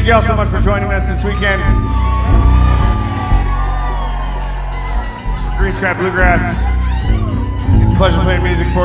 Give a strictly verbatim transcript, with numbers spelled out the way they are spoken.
you all so much for joining us this weekend. Green Sky Bluegrass. It's a pleasure playing music for you.